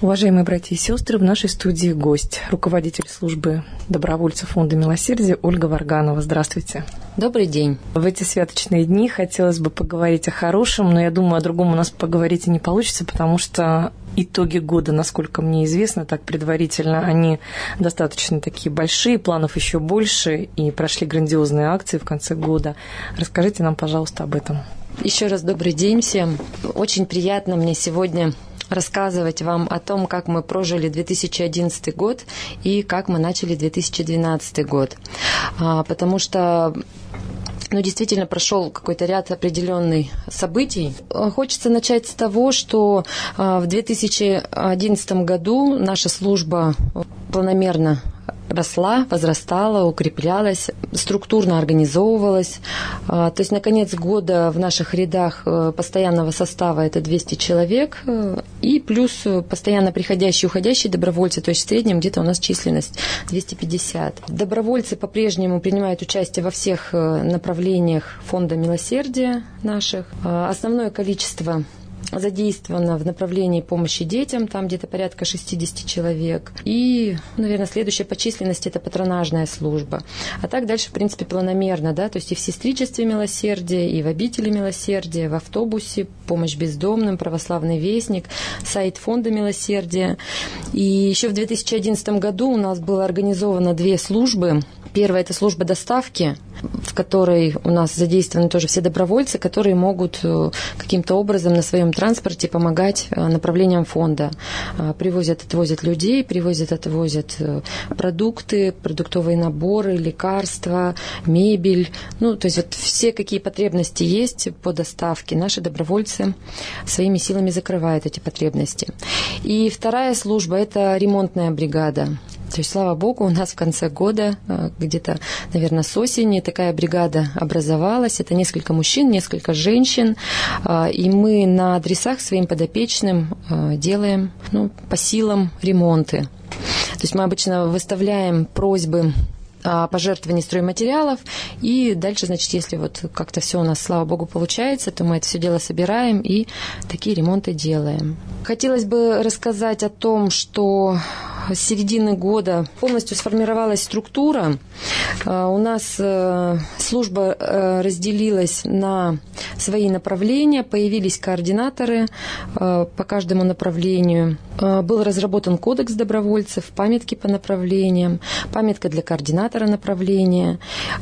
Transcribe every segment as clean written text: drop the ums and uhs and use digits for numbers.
Уважаемые братья и сестры, в нашей студии гость, руководитель службы добровольцев Фонда Милосердия Ольга Варганова. Здравствуйте. Добрый день. В эти святочные дни хотелось бы поговорить о хорошем, но я думаю, о другом у нас поговорить и не получится, потому что итоги года, насколько мне известно, так предварительно, они достаточно такие большие, планов еще больше, и прошли грандиозные акции в конце года. Расскажите нам, пожалуйста, об этом. Еще раз добрый день всем. Очень приятно мне сегодня рассказывать вам о том, как мы прожили 2011 год и как мы начали 2012 год. Потому что действительно прошел какой-то ряд определенных событий. Хочется начать с того, что в 2011 году наша служба планомерно росла, возрастала, укреплялась, структурно организовывалась. То есть на конец года в наших рядах постоянного состава это 200 человек, и плюс постоянно приходящие и уходящие добровольцы, то есть в среднем где-то у нас численность 250. Добровольцы по-прежнему принимают участие во всех направлениях Фонда Милосердия наших. Основное количество задействовано в направлении помощи детям, там где-то порядка 60 человек. И, наверное, следующая по численности – это патронажная служба. А так дальше, в принципе, планомерно, да, то есть и в сестричестве милосердия, и в обители милосердия, в автобусе, помощь бездомным, православный вестник, сайт Фонда Милосердия. И еще в 2011 году у нас было организовано 2 службы. Первая – это служба доставки, в которой у нас задействованы тоже все добровольцы, которые могут каким-то образом на своем транспорте помогать направлениям фонда. Привозят, отвозят людей, привозят, отвозят продукты, продуктовые наборы, лекарства, мебель. То есть вот все, какие потребности есть по доставке, наши добровольцы своими силами закрывают эти потребности. И вторая служба – это ремонтная бригада. То есть, слава Богу, у нас в конце года, где-то, наверное, с осени, такая бригада образовалась. Это несколько мужчин, несколько женщин. И мы на адресах своим подопечным делаем по силам ремонты. То есть мы обычно выставляем просьбы о пожертвовании стройматериалов, и дальше, значит, если вот как-то все у нас, слава Богу, получается, то мы это все дело собираем и такие ремонты делаем. Хотелось бы рассказать о том, что с середины года полностью сформировалась структура. У нас служба разделилась на свои направления, появились координаторы по каждому направлению. Был разработан кодекс добровольцев, памятки по направлениям, памятка для координатора направления.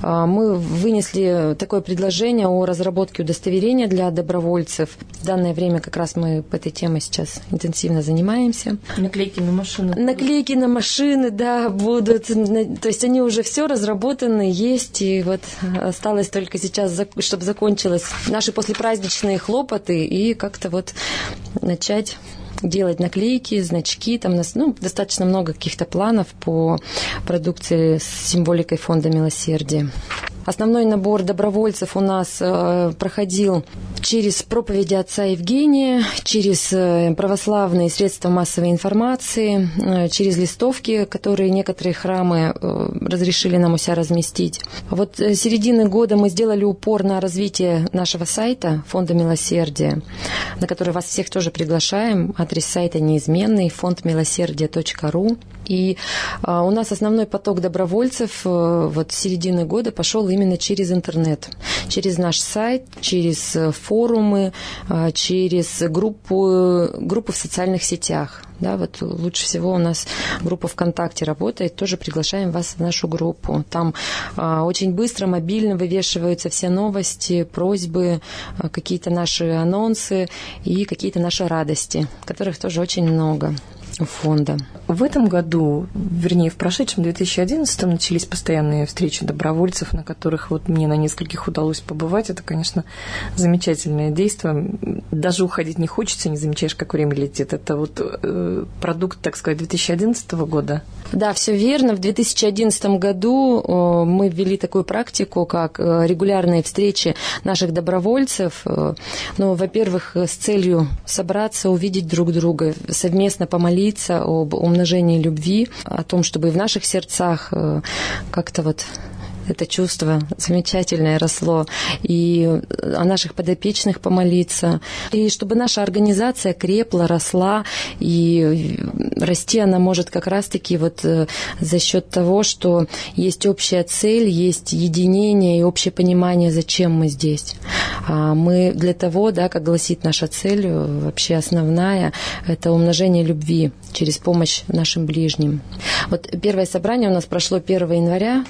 Мы вынесли такое предложение о разработке удостоверения для добровольцев. В данное время как раз мы по этой теме сейчас интенсивно занимаемся. Наклейки на машины. Наклейки на машины, да, будут. То есть они уже все разработаны, есть. И вот осталось только сейчас, чтобы закончились наши послепраздничные хлопоты и как-то вот начать делать наклейки, значки. Там у нас достаточно много каких-то планов по продукции с символикой Фонда Милосердия. Основной набор добровольцев у нас проходил через проповеди отца Евгения, через православные средства массовой информации, через листовки, которые некоторые храмы разрешили нам у себя разместить. Вот с середины года мы сделали упор на развитие нашего сайта Фонда Милосердия, на который вас всех тоже приглашаем. Адрес сайта неизменный, fondmilosердия.ру. И у нас основной поток добровольцев вот с середины года пошел именно через интернет, через наш сайт, через форумы, через группу в социальных сетях. Да, вот лучше всего у нас группа ВКонтакте работает, тоже приглашаем вас в нашу группу. Там очень быстро, мобильно вывешиваются все новости, просьбы, какие-то наши анонсы и какие-то наши радости, которых тоже очень много у фонда. В этом году, вернее, в прошедшем 2011 начались постоянные встречи добровольцев, на которых вот мне на нескольких удалось побывать. Это, конечно, замечательное действие. Даже уходить не хочется, не замечаешь, как время летит. Это вот продукт, так сказать, 2011 года. Да, все верно. В 2011 году мы ввели такую практику, как регулярные встречи наших добровольцев. Во-первых, с целью собраться, увидеть друг друга, совместно помолиться об умножении любви, о том, чтобы в наших сердцах как-то вот это чувство замечательное росло, и о наших подопечных помолиться, и чтобы наша организация крепла, росла, и расти она может как раз-таки вот за счет того, что есть общая цель, есть единение и общее понимание, зачем мы здесь. Мы для того, да, как гласит наша цель, вообще основная, это умножение любви через помощь нашим ближним. Вот первое собрание у нас прошло 1 января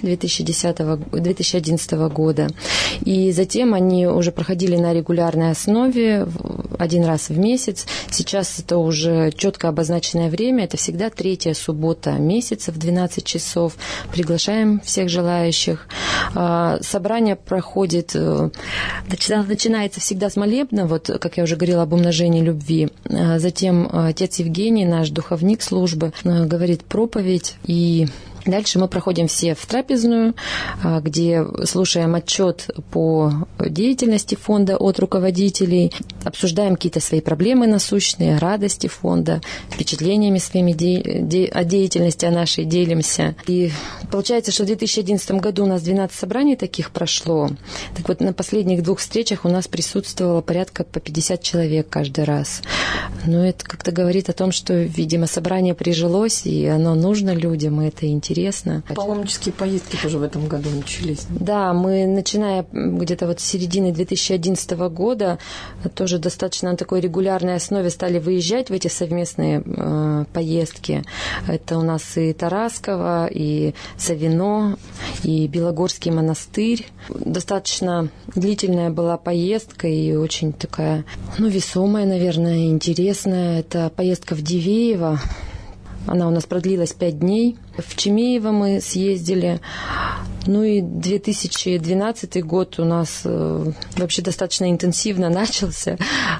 2011 года, и затем они уже проходили на регулярной основе 1 раз в месяц. Сейчас это уже четко обозначенное время, это всегда 3-я суббота месяца в 12 часов. Приглашаем всех желающих. Собрание проходит, начинается всегда с молебна, вот как я уже говорила об умножении любви. Затем отец Евгений, наш духовник службы, говорит проповедь, и дальше мы проходим все в трапезную, где слушаем отчет по деятельности фонда от руководителей, обсуждаем какие-то свои проблемы насущные, радости фонда, впечатлениями своими о деятельности о нашей делимся. И получается, что в 2011 году у нас 12 собраний таких прошло. Так вот, на последних 2 встречах у нас присутствовало порядка по 50 человек каждый раз. Но это как-то говорит о том, что, видимо, собрание прижилось, и оно нужно людям, и это интересно. Паломнические поездки тоже в этом году начались. Да, мы, начиная где-то вот с середины 2011 года, тоже достаточно на такой регулярной основе стали выезжать в эти совместные поездки. Это у нас и Тарасково, и Савино, и Белогорский монастырь. Достаточно длительная была поездка и очень такая, весомая, наверное, интересная. Это поездка в Дивеево. Она у нас продлилась 5 дней. В Чемеево мы съездили. И 2012 год у нас вообще достаточно интенсивно начался.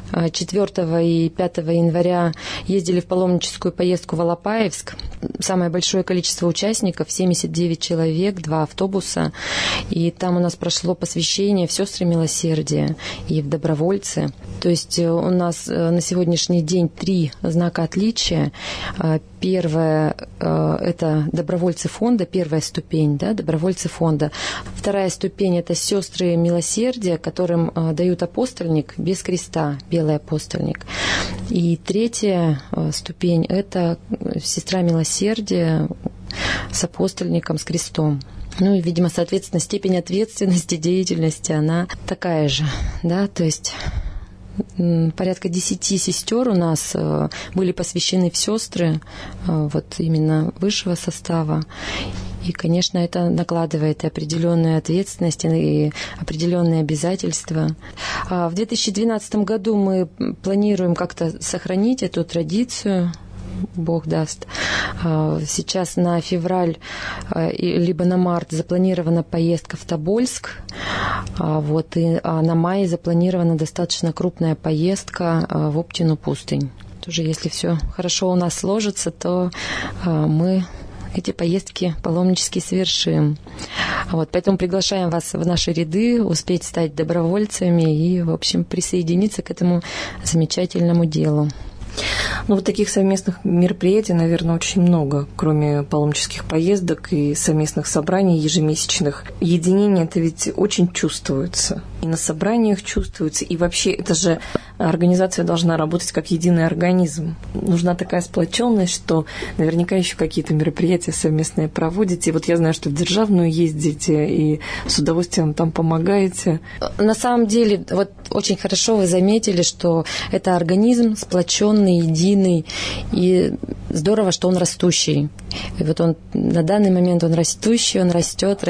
4 и 5 января ездили в паломническую поездку в Алапаевск. Самое большое количество участников, 79 человек, 2 автобуса. И там у нас прошло посвящение в сестры милосердия и в добровольцы. То есть у нас на сегодняшний день 3 знака отличия. Первое – это добровольцы фонда, первая ступень, да, добровольцы фонда. Вторая ступень – это сестры милосердия, которым дают апостольник без креста, белый апостольник. И третья ступень – это сестра милосердия с апостольником, с крестом. И, видимо, соответственно, степень ответственности, деятельности, она такая же, да, то есть порядка 10 сестер у нас были посвящены в сестры, вот именно высшего состава. И, конечно, это накладывает определенную ответственность и определенные обязательства. В 2012 году мы планируем как-то сохранить эту традицию, Бог даст. Сейчас на февраль либо на март запланирована поездка в Тобольск, а на май запланирована достаточно крупная поездка в Оптину пустынь. Тоже, если все хорошо у нас сложится, то мы эти поездки паломнические совершим. Поэтому приглашаем вас в наши ряды, успеть стать добровольцами и, в общем, присоединиться к этому замечательному делу. Таких совместных мероприятий, наверное, очень много, кроме паломнических поездок и совместных собраний ежемесячных. Единение это ведь очень чувствуется. И на собраниях чувствуется, и вообще это же организация должна работать как единый организм. Нужна такая сплоченность, что наверняка еще какие-то мероприятия совместные проводите. И я знаю, что в Державную ездите и с удовольствием там помогаете. На самом деле, очень хорошо вы заметили, что это организм сплоченный, единый, и здорово, что он растущий. И он на данный момент он растущий, он растет.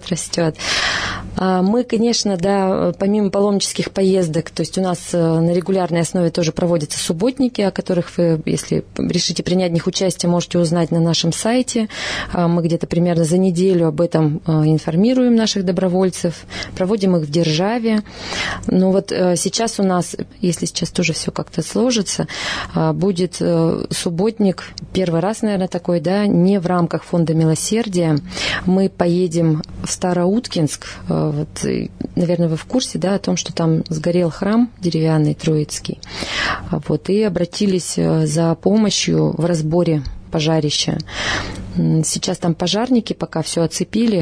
Мы, конечно, да, помимо паломнических поездок, то есть у нас на регулярной основе тоже проводятся субботники, о которых вы, если решите принять в них участие, можете узнать на нашем сайте. Мы где-то примерно за неделю об этом информируем наших добровольцев, проводим их в Державе. Но сейчас у нас, если сейчас тоже все как-то сложится, будет субботник, первый раз, наверное, такой, да, не в рамках фонда милосердия. Мы поедем в Староуткинск. Наверное, вы в курсе, да, о том, что там сгорел храм деревянный Троицкий. И обратились за помощью в разборе пожарища. Сейчас там пожарники пока все оцепили,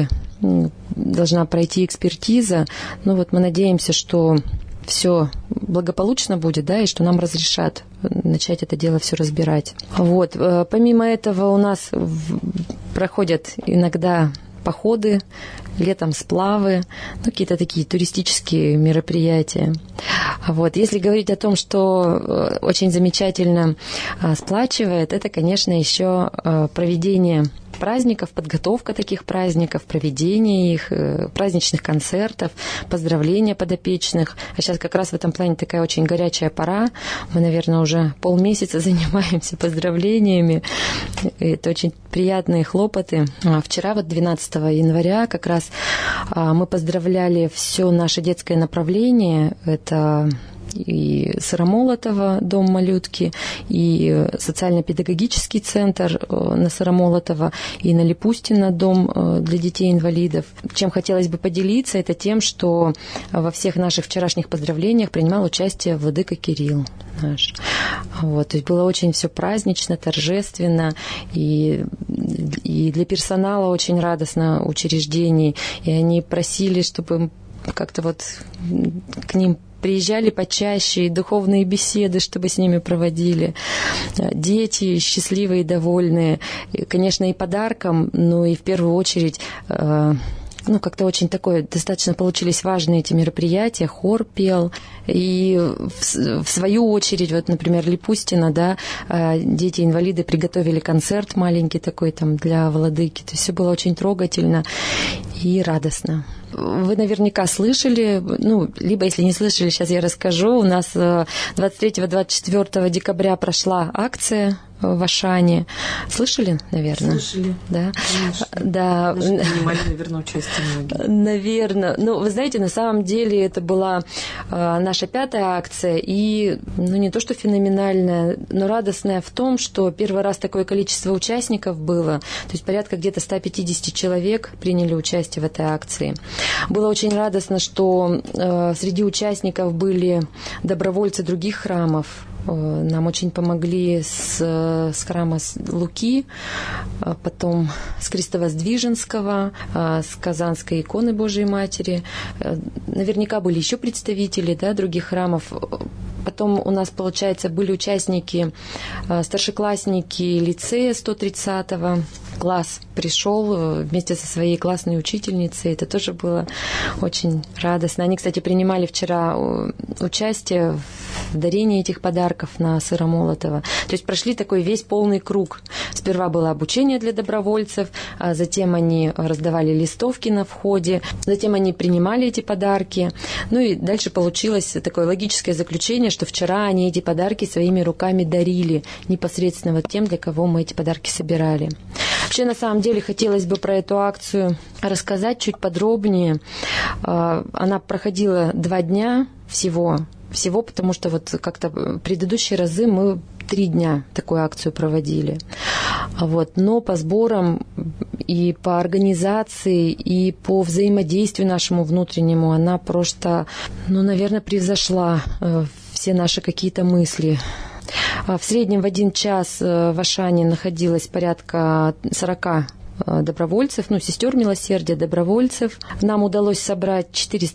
должна пройти экспертиза. Но вот мы надеемся, что все благополучно будет, да, и что нам разрешат начать это дело все разбирать. Вот. Помимо этого у нас проходят иногда походы, летом сплавы, какие-то такие туристические мероприятия. Вот. Если говорить о том, что очень замечательно сплачивает, это, конечно, еще проведение праздников, подготовка таких праздников, проведение их, праздничных концертов, поздравления подопечных. А сейчас как раз в этом плане такая очень горячая пора. Мы, наверное, уже полмесяца занимаемся поздравлениями. Это очень приятные хлопоты. Вчера, 12 января, как раз мы поздравляли все наше детское направление. Это и Сыромолотова, дом малютки, и социально-педагогический центр на Сыромолотова, и на Липустина, дом для детей-инвалидов. Чем хотелось бы поделиться, это тем, что во всех наших вчерашних поздравлениях принимал участие владыка Кирилл наш. Вот, то есть было очень все празднично, торжественно, и для персонала очень радостно учреждений, и они просили, чтобы как-то вот к ним приезжали почаще, и духовные беседы, чтобы с ними проводили. Дети счастливые и довольные. И, конечно, и подарком, но и в первую очередь... как-то очень такое, достаточно получились важные эти мероприятия, хор пел, и в свою очередь, вот, например, Липустина, да, дети-инвалиды приготовили концерт маленький такой там для владыки, то есть все было очень трогательно и радостно. Вы наверняка слышали, либо если не слышали, сейчас я расскажу, у нас 23-24 декабря прошла акция в Ашане. Слышали, наверное? Слышали. Да. Конечно. Да. Даже принимали, наверное, участие многие. Наверное. Вы знаете, на самом деле это была наша 5-я акция, и, не то что феноменальная, но радостная в том, что первый раз такое количество участников было, то есть порядка где-то 150 человек приняли участие в этой акции. Было очень радостно, что среди участников были добровольцы других храмов. Нам очень помогли с храма Луки, потом с Крестовоздвиженского, с Казанской иконы Божией Матери. Наверняка были еще представители, да, других храмов. Потом у нас, получается, были участники, старшеклассники лицея 130-го. Класс пришел вместе со своей классной учительницей. Это тоже было очень радостно. Они, кстати, принимали вчера участие в дарении этих подарков на Сыромолотова. То есть прошли такой весь полный круг. Сперва было обучение для добровольцев, а затем они раздавали листовки на входе, затем они принимали эти подарки. И дальше получилось такое логическое заключение, что вчера они эти подарки своими руками дарили непосредственно тем, для кого мы эти подарки собирали. Вообще, на самом деле, хотелось бы про эту акцию рассказать чуть подробнее. Она проходила 2 дня всего, потому что вот как-то предыдущие разы мы 3 дня такую акцию проводили. Но по сборам и по организации, и по взаимодействию нашему внутреннему она просто, наверное, превзошла все наши какие-то мысли. В среднем в 1 час в Ашане находилось порядка 40 добровольцев, сестер милосердия, добровольцев. Нам удалось собрать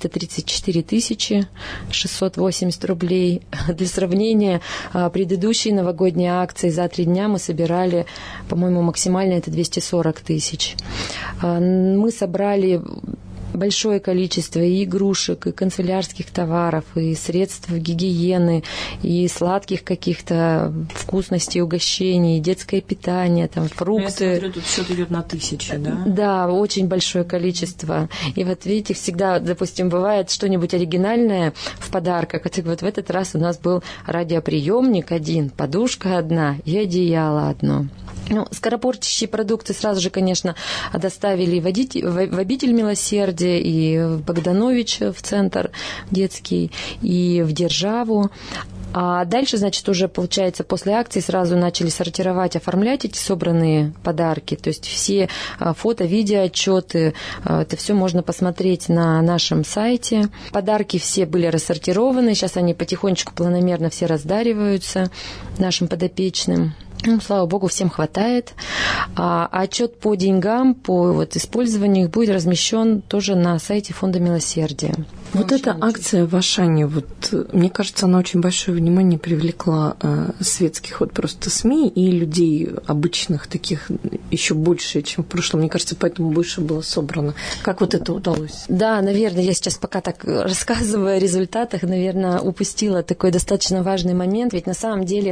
434 680 рублей. Для сравнения, предыдущие новогодние акции за 3 дня мы собирали, по-моему, максимально это 240 тысяч. Мы собрали большое количество и игрушек, и канцелярских товаров, и средств гигиены, и сладких каких-то вкусностей, угощений, и детское питание, там, фрукты. Я смотрю, тут счет идет на тысячи, да? Да, очень большое количество. И вот видите, всегда, допустим, бывает что-нибудь оригинальное в подарках. Вот в этот раз у нас был радиоприемник 1, подушка 1 и одеяло 1. Скоропортящие продукты сразу же, конечно, доставили в обитель милосердия, и в Богданович, в центр детский, и в Державу. А дальше, уже, получается, после акции сразу начали сортировать, оформлять эти собранные подарки. То есть все фото, видеоотчеты, это все можно посмотреть на нашем сайте. Подарки все были рассортированы. Сейчас они потихонечку, планомерно все раздариваются нашим подопечным. Слава богу, всем хватает. А отчет по деньгам, по использованию их будет размещен тоже на сайте Фонда милосердия. Вот эта акция в Ашане, мне кажется, она очень большое внимание привлекла светских просто СМИ и людей обычных, таких еще больше, чем в прошлом. Мне кажется, поэтому больше было собрано. Как это удалось? Да, наверное, я сейчас пока так рассказываю о результатах, наверное, упустила такой достаточно важный момент. Ведь на самом деле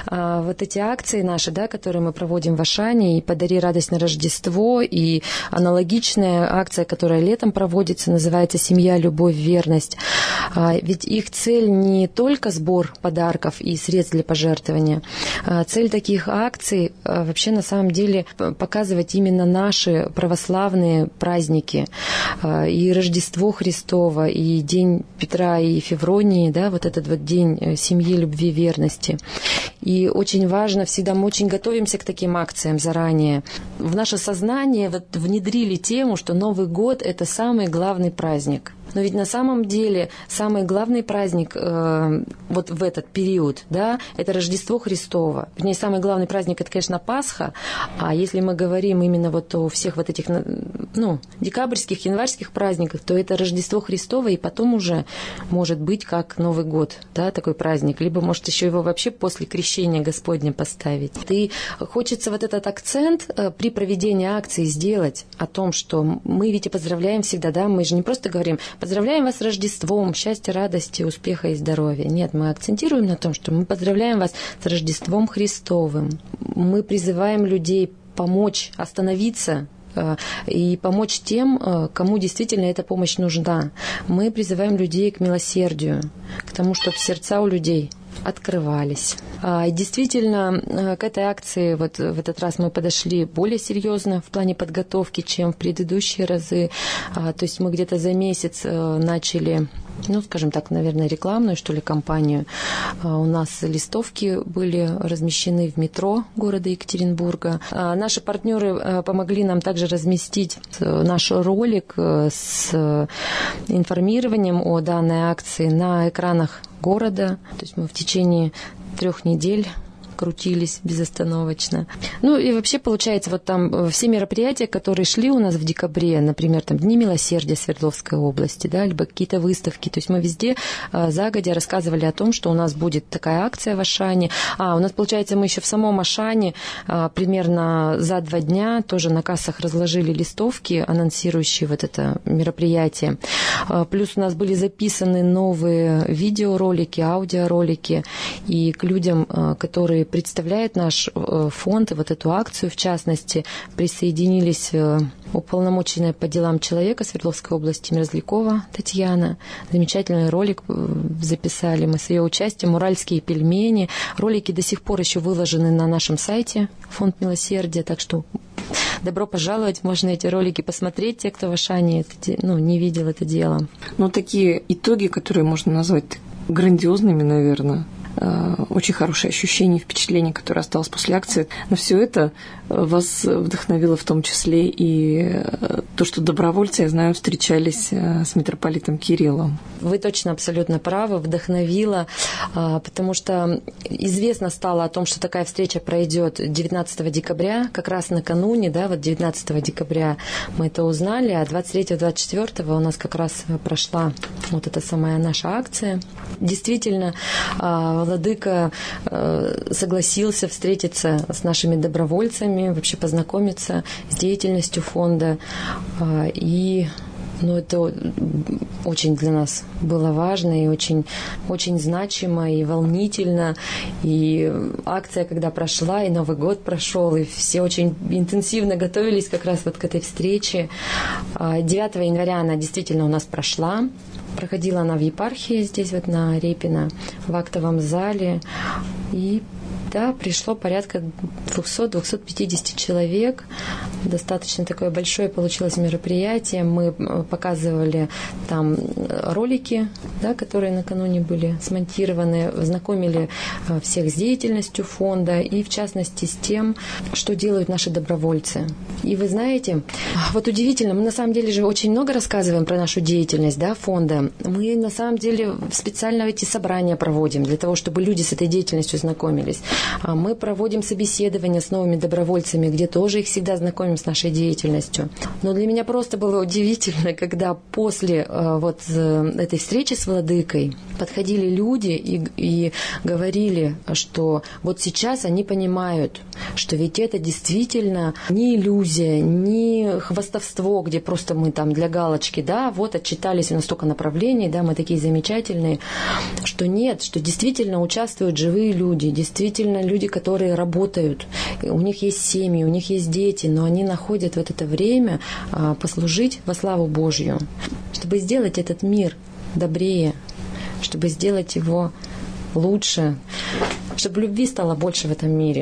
эти акции наши, да, которые мы проводим в Ашане, и «Подари радость на Рождество», и аналогичная акция, которая летом проводится, называется «Семья, любовь, верность». Ведь их цель не только сбор подарков и средств для пожертвования. Цель таких акций вообще на самом деле показывать именно наши православные праздники. И Рождество Христово, и День Петра и Февронии, да, этот день семьи, любви, верности. И очень важно, всегда мы очень готовимся к таким акциям заранее. В наше сознание внедрили тему, что Новый год – это самый главный праздник. Но ведь на самом деле самый главный праздник в этот период, да, это Рождество Христово. Вернее, самый главный праздник – это, конечно, Пасха. А если мы говорим именно о всех этих, декабрьских, январских праздниках, то это Рождество Христово, и потом уже может быть как Новый год, да, такой праздник. Либо, может, еще его вообще после крещения Господня поставить. И хочется этот акцент при проведении акции сделать о том, что мы ведь и поздравляем всегда, да, мы же не просто говорим «Поздравляем вас с Рождеством, счастья, радости, успеха и здоровья». Нет, мы акцентируем на том, что мы поздравляем вас с Рождеством Христовым. Мы призываем людей помочь, остановиться и помочь тем, кому действительно эта помощь нужна. Мы призываем людей к милосердию, к тому, чтобы сердца у людей открывались. И действительно, к этой акции в этот раз мы подошли более серьезно в плане подготовки, чем в предыдущие разы. То есть мы где-то за месяц начали, скажем так, наверное, рекламную, кампанию. У нас листовки были размещены в метро города Екатеринбурга. Наши партнеры помогли нам также разместить наш ролик с информированием о данной акции на экранах города. То есть мы в течение 3 недель крутились безостановочно. И вообще, получается, там все мероприятия, которые шли у нас в декабре, например, Дни милосердия Свердловской области, да, либо какие-то выставки, то есть мы везде загодя рассказывали о том, что у нас будет такая акция в Ашане. У нас, получается, мы еще в самом Ашане примерно за 2 дня тоже на кассах разложили листовки, анонсирующие это мероприятие. Плюс у нас были записаны новые видеоролики, аудиоролики, и к людям, которые представляет наш фонд и эту акцию, в частности, присоединились уполномоченная по делам человека Свердловской области Мерзлякова Татьяна. Замечательный ролик записали мы с ее участием, «Уральские пельмени». Ролики до сих пор еще выложены на нашем сайте Фонд милосердия, так что добро пожаловать, можно эти ролики посмотреть, те, кто в Ашане не видел это дело. Такие итоги, которые можно назвать грандиозными, наверное. Очень хорошее ощущение, впечатление, которое осталось после акции. Но все это вас вдохновило в том числе и то, что добровольцы, я знаю, встречались с митрополитом Кириллом. Вы точно абсолютно правы, вдохновило, потому что известно стало о том, что такая встреча пройдет 19 декабря, как раз накануне, да, 19 декабря мы это узнали, а 23-24 у нас как раз прошла эта самая наша акция. Действительно, владыка согласился встретиться с нашими добровольцами, вообще познакомиться с деятельностью фонда. И это очень для нас было важно и очень, очень значимо и волнительно. И акция, когда прошла, и Новый год прошел, и все очень интенсивно готовились как раз к этой встрече. 9 января она действительно у нас прошла. Проходила она в епархии здесь, на Репино, в актовом зале. И да, пришло порядка 200-250 человек. Достаточно такое большое получилось мероприятие. Мы показывали там ролики, да, которые накануне были смонтированы, знакомили всех с деятельностью фонда и, в частности, с тем, что делают наши добровольцы. И вы знаете, удивительно, мы на самом деле же очень много рассказываем про нашу деятельность, да, фонда. Мы на самом деле специально эти собрания проводим для того, чтобы люди с этой деятельностью знакомились. Мы проводим собеседования с новыми добровольцами, где тоже их всегда знакомим с нашей деятельностью. Но для меня просто было удивительно, когда после вот этой встречи с владыкой подходили люди и говорили, что вот сейчас они понимают, что ведь это действительно не иллюзия, не хвастовство, где просто мы там для галочки, да, вот отчитались на столько направлений, да, мы такие замечательные, что нет, что действительно участвуют живые люди, действительно люди, которые работают, у них есть семьи, у них есть дети, но они находят вот это время послужить во славу Божью, чтобы сделать этот мир добрее, чтобы сделать его лучше, чтобы любви стало больше в этом мире.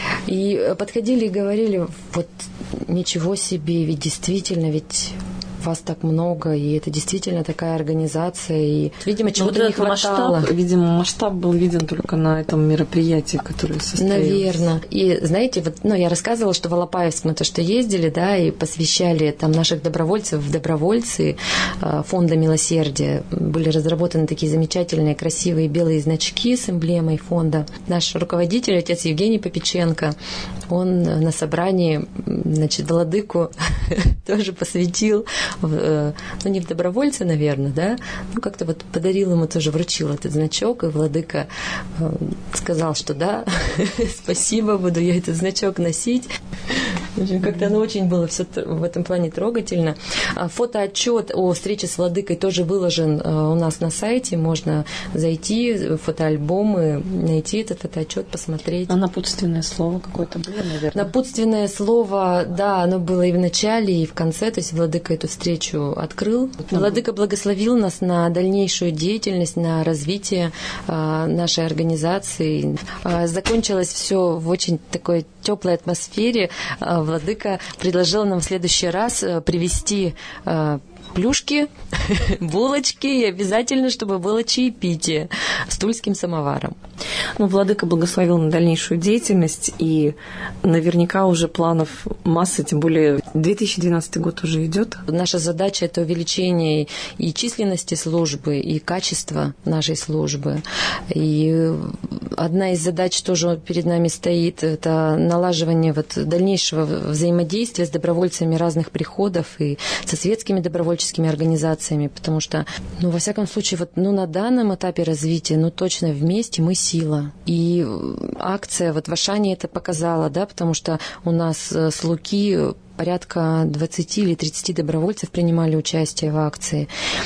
И подходили и говорили, вот ничего себе, ведь действительно, ведь вас так много, и это действительно такая организация, и, видимо, чего-то не хватало. Масштаб был виден только на этом мероприятии, которое состоялось. Наверное. И, знаете, вот, я рассказывала, что в Алапаевск мы то, что ездили, да, и посвящали там наших добровольцев в добровольцы Фонда Милосердия. Были разработаны такие замечательные, красивые белые значки с эмблемой фонда. Наш руководитель, отец Евгений Попеченко, он на собрании, значит, владыку тоже посвятил, не в добровольце, наверное, да, как-то вот подарил ему тоже, вручил этот значок, и владыка сказал, что да, спасибо, буду я этот значок носить. Как-то оно очень было все в этом плане трогательно. Фотоотчет о встрече с владыкой тоже выложен у нас на сайте, можно зайти, фотоальбомы, найти этот фотоотчет, посмотреть. А напутственное слово какое-то было, наверное? Напутственное слово, да, оно было и в начале, и в конце, то есть владыка эту встречу открыл. Владыка благословил нас на дальнейшую деятельность, на развитие нашей организации. Закончилось все в очень такой теплой атмосфере. Владыка предложил нам в следующий раз привезти плюшки, булочки и обязательно, чтобы было чаепитие с тульским самоваром. Владыка благословил на дальнейшую деятельность, и наверняка уже планов масса, тем более 2012 год уже идет. Наша задача – это увеличение и численности службы, и качества нашей службы. И одна из задач тоже перед нами стоит – это налаживание вот дальнейшего взаимодействия с добровольцами разных приходов и со светскими добровольческими организациями, потому что, во всяком случае, вот, на данном этапе развития, точно вместе мы сила. И акция вот в Ашане это показала, да, потому что у нас с Луки порядка 20 или 30 добровольцев принимали участие в акции.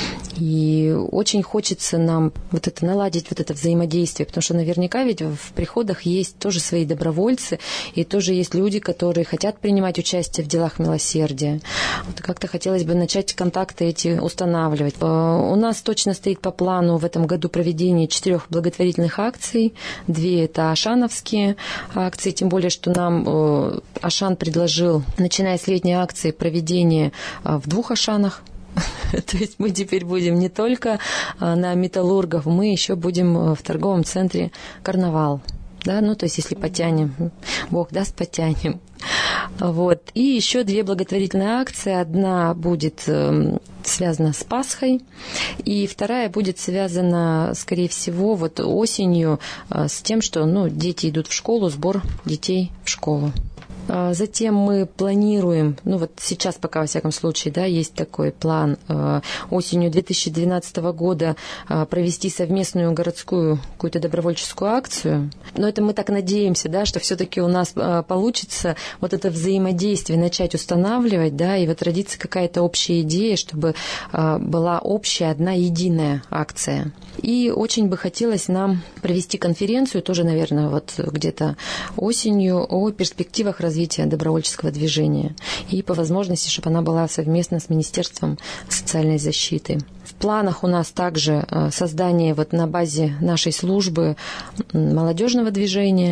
И очень хочется нам вот это наладить, вот это взаимодействие, потому что наверняка ведь в приходах есть тоже свои добровольцы, и тоже есть люди, которые хотят принимать участие в делах милосердия. Вот как-то хотелось бы начать контакты эти устанавливать. У нас точно стоит по плану в этом году проведение 4 благотворительных акций. 2 это ашановские акции, тем более, что нам Ашан предложил, начиная с летней акции, проведение в 2 Ашанах. То есть мы теперь будем не только на металлургов, мы еще будем в торговом центре «Карнавал». Да, то есть если потянем, Бог даст, потянем. Вот. И еще 2 благотворительные акции. Одна будет связана с Пасхой, и вторая будет связана, скорее всего, вот осенью с тем, что дети идут в школу, сбор детей в школу. Затем мы планируем, вот сейчас пока, во всяком случае, да, есть такой план, осенью 2012 года провести совместную городскую какую-то добровольческую акцию. Но это мы так надеемся, да, что все-таки у нас получится вот это взаимодействие начать устанавливать, да, и вот родится какая-то общая идея, чтобы была общая, одна единая акция. И очень бы хотелось нам провести конференцию, тоже, наверное, вот где-то осенью, о перспективах развития добровольческого движения. И по возможности, чтобы она была совместно с Министерством социальной защиты. В планах у нас также создание вот на базе нашей службы молодежного движения,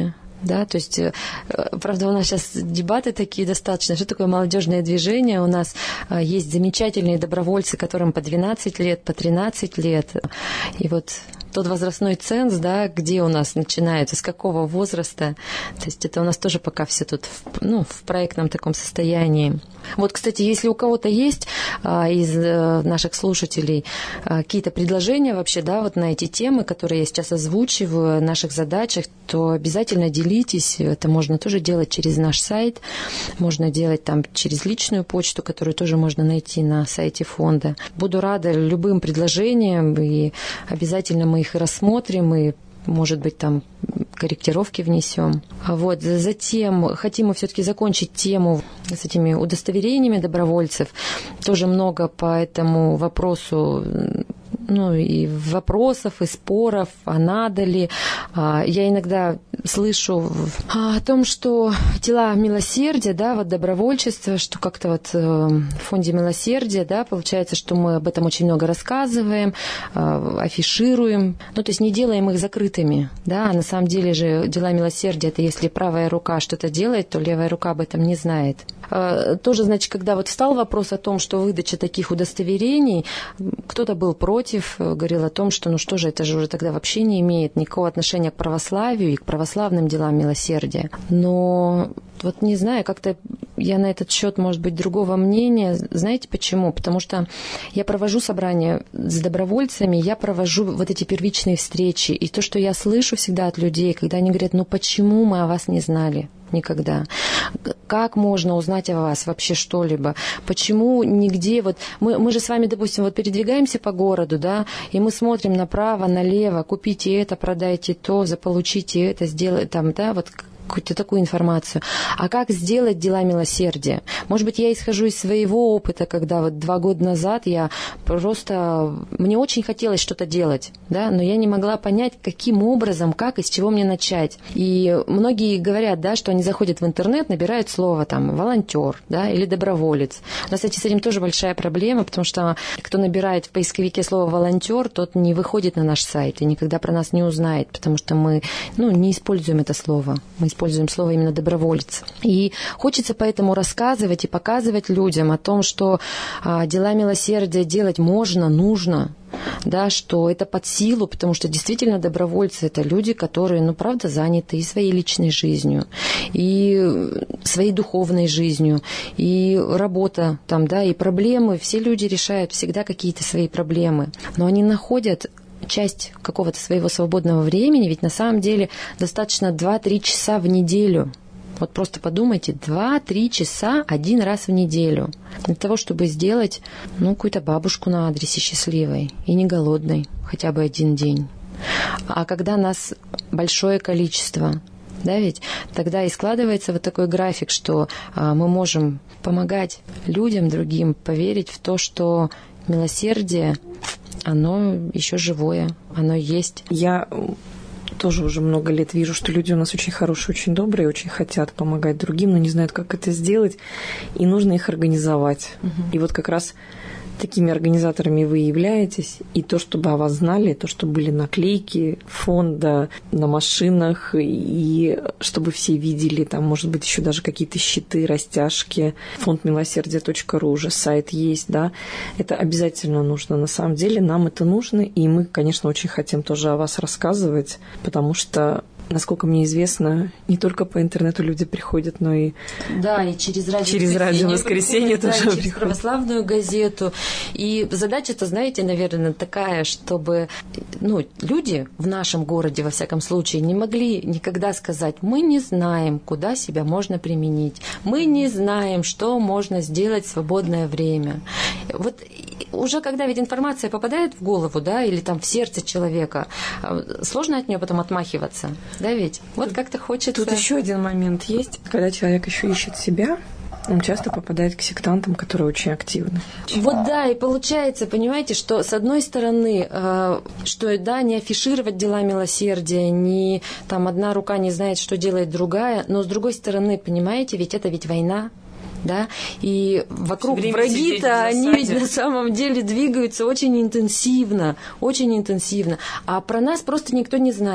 Да, то есть, правда, у нас сейчас дебаты такие достаточно. Что такое молодежное движение? У нас есть замечательные добровольцы, которым по 12 лет, по 13 лет. И вот тот возрастной ценз, да, где у нас начинается, с какого возраста. То есть это у нас тоже пока все тут в проектном таком состоянии. Вот, кстати, если у кого-то есть из наших слушателей какие-то предложения вообще, да, вот на эти темы, которые я сейчас озвучиваю, о наших задачах, то обязательно делитесь. Это можно тоже делать через наш сайт, можно делать там через личную почту, которую тоже можно найти на сайте фонда. Буду рада любым предложениям, и обязательно мы их и рассмотрим, и, может быть, там корректировки внесем. Вот. Затем хотим мы все-таки закончить тему с этими удостоверениями добровольцев. Тоже много по этому вопросу, и вопросов, и споров, а надо ли. Я иногда слышу о том, что дела милосердия, да, вот добровольчество, что как-то вот в фонде милосердия, да, получается, что мы об этом очень много рассказываем, афишируем, то есть не делаем их закрытыми, да, а на самом деле же дела милосердия, это если правая рука что-то делает, то левая рука об этом не знает. Тоже, значит, когда вот встал вопрос о том, что выдача таких удостоверений, кто-то был против, говорил о том, что это же уже тогда вообще не имеет никакого отношения к православию и к православным делам милосердия. Но вот не знаю, как-то я на этот счет, может быть, другого мнения. Знаете почему? Потому что я провожу собрания с добровольцами, я провожу вот эти первичные встречи. И то, что я слышу всегда от людей, когда они говорят, почему мы о вас не знали? Никогда. Как можно узнать о вас вообще что-либо? Почему нигде? Мы же с вами, допустим, передвигаемся по городу, да, и мы смотрим направо, налево, купите это, продайте то, заполучите это, сделайте там, да, какую-то такую информацию. А как сделать дела милосердия? Может быть, я исхожу из своего опыта, когда 2 года назад мне очень хотелось что-то делать, да, но я не могла понять, каким образом, как и с чего мне начать. И многие говорят, да, что они заходят в интернет, набирают слово там волонтер, да, или доброволец. У нас, кстати, с этим тоже большая проблема, потому что кто набирает в поисковике слово волонтер, тот не выходит на наш сайт и никогда про нас не узнает, потому что мы не используем это слово. Мы используем слово именно доброволец. И хочется поэтому рассказывать и показывать людям о том, что дела милосердия делать можно, нужно, да, что это под силу, потому что действительно добровольцы – это люди, которые, правда, заняты и своей личной жизнью, и своей духовной жизнью, и работа там, да, и проблемы. Все люди решают всегда какие-то свои проблемы, но они находят часть какого-то своего свободного времени, ведь на самом деле достаточно 2-3 часа в неделю. Вот просто подумайте, 2-3 часа 1 раз в неделю для того, чтобы сделать, какую-то бабушку на адресе счастливой и не голодной хотя бы 1 день. А когда нас большое количество, да, ведь тогда и складывается такой график, что мы можем помогать людям, другим, поверить в то, что милосердие, оно еще живое, оно есть. Я тоже уже много лет вижу, что люди у нас очень хорошие, очень добрые, очень хотят помогать другим, но не знают, как это сделать, и нужно их организовать. И как раз такими организаторами вы являетесь, и то, чтобы о вас знали, то, чтобы были наклейки фонда на машинах, и чтобы все видели, там, может быть, еще даже какие-то щиты, растяжки, фондмилосердия.ру уже сайт есть, да, это обязательно нужно. На самом деле нам это нужно, и мы, конечно, очень хотим тоже о вас рассказывать, потому что, насколько мне известно, не только по интернету люди приходят, но и... Да, и через радио «Воскресенье» тоже через приходят. православную газету. И задача-то, знаете, наверное, такая, чтобы люди в нашем городе, во всяком случае, не могли никогда сказать, мы не знаем, куда себя можно применить, мы не знаем, что можно сделать в свободное время. Уже когда ведь информация попадает в голову, да, или там в сердце человека, сложно от нее потом отмахиваться. Да ведь? Как-то хочется... Тут еще один момент есть. Когда человек еще ищет себя, он часто попадает к сектантам, которые очень активны. Да, и получается, понимаете, что с одной стороны, что да, не афишировать дела милосердия, не там одна рука не знает, что делает другая, но с другой стороны, понимаете, ведь это ведь война. Да? И вокруг враги-то, они ведь на самом деле двигаются очень интенсивно, а про нас просто никто не знает.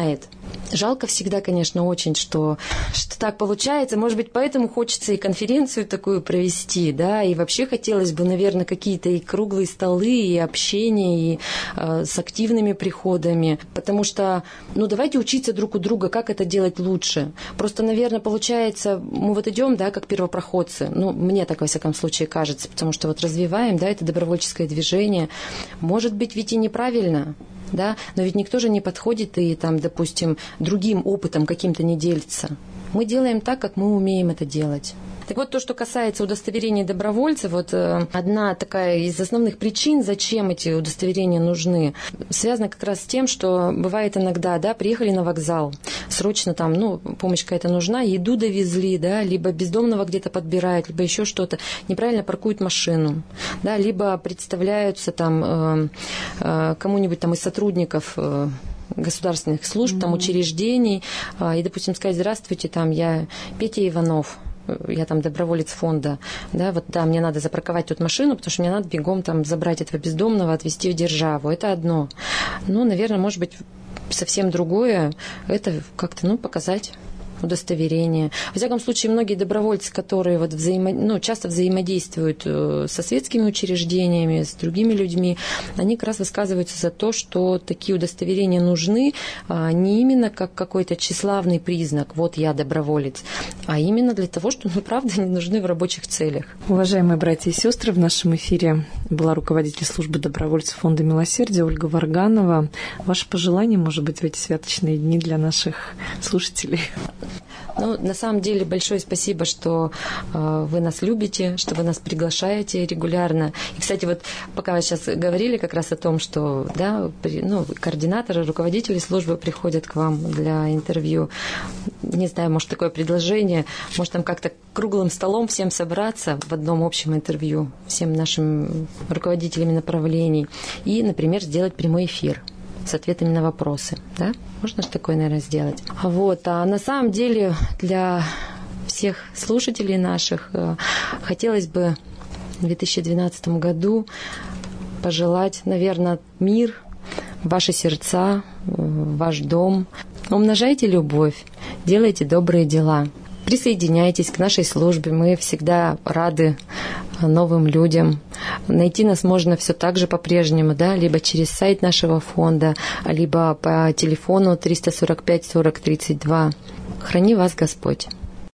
Жалко всегда, конечно, очень, что так получается. Может быть, поэтому хочется и конференцию такую провести, да, и вообще хотелось бы, наверное, какие-то и круглые столы, и общение, и с активными приходами, потому что, давайте учиться друг у друга, как это делать лучше. Просто, наверное, получается, мы вот идем, да, как первопроходцы, мне так, во всяком случае, кажется, потому что вот развиваем, да, это добровольческое движение. Может быть, ведь и неправильно, да, но ведь никто же не подходит и там, допустим, другим опытом каким-то не делится. Мы делаем так, как мы умеем это делать. Так вот, то, что касается удостоверения добровольцев, вот одна такая из основных причин, зачем эти удостоверения нужны, связана как раз с тем, что бывает иногда, да, приехали на вокзал, срочно там, помощь какая-то нужна, еду довезли, да, либо бездомного где-то подбирают, либо еще что-то, неправильно паркуют машину, да, либо представляются там кому-нибудь там из сотрудников государственных служб, там, учреждений, и, допустим, сказать: здравствуйте, там, я Петя Иванов, я там доброволец фонда, да, вот, да, мне надо запарковать тут машину, потому что мне надо бегом там забрать этого бездомного, отвезти в державу. Это одно. Наверное, может быть, совсем другое, это как-то, показать удостоверение. Во всяком случае, многие добровольцы, которые вот часто взаимодействуют со светскими учреждениями, с другими людьми, они как раз высказываются за то, что такие удостоверения нужны не именно как какой-то тщеславный признак, вот я доброволец, а именно для того, что, правда, они нужны в рабочих целях. Уважаемые братья и сестры, в нашем эфире была руководитель службы добровольцев Фонда Милосердия Ольга Варганова. Ваше пожелание, может быть, в эти святочные дни для наших слушателей? На самом деле, большое спасибо, что вы нас любите, что вы нас приглашаете регулярно. И, кстати, вот пока вы сейчас говорили как раз о том, что, да, координаторы, руководители службы приходят к вам для интервью, не знаю, может, такое предложение, может, там как-то круглым столом всем собраться в одном общем интервью, всем нашим руководителям направлений, и, например, сделать прямой эфир с ответами на вопросы, да? Можно же такое, наверное, сделать. А на самом деле для всех слушателей наших хотелось бы в 2012 году пожелать, наверное, мир в ваши сердца, в ваш дом. Умножайте любовь, делайте добрые дела. Присоединяйтесь к нашей службе, мы всегда рады новым людям. Найти нас можно все так же по-прежнему, да, либо через сайт нашего фонда, либо по телефону 345 40 32. Храни вас Господь.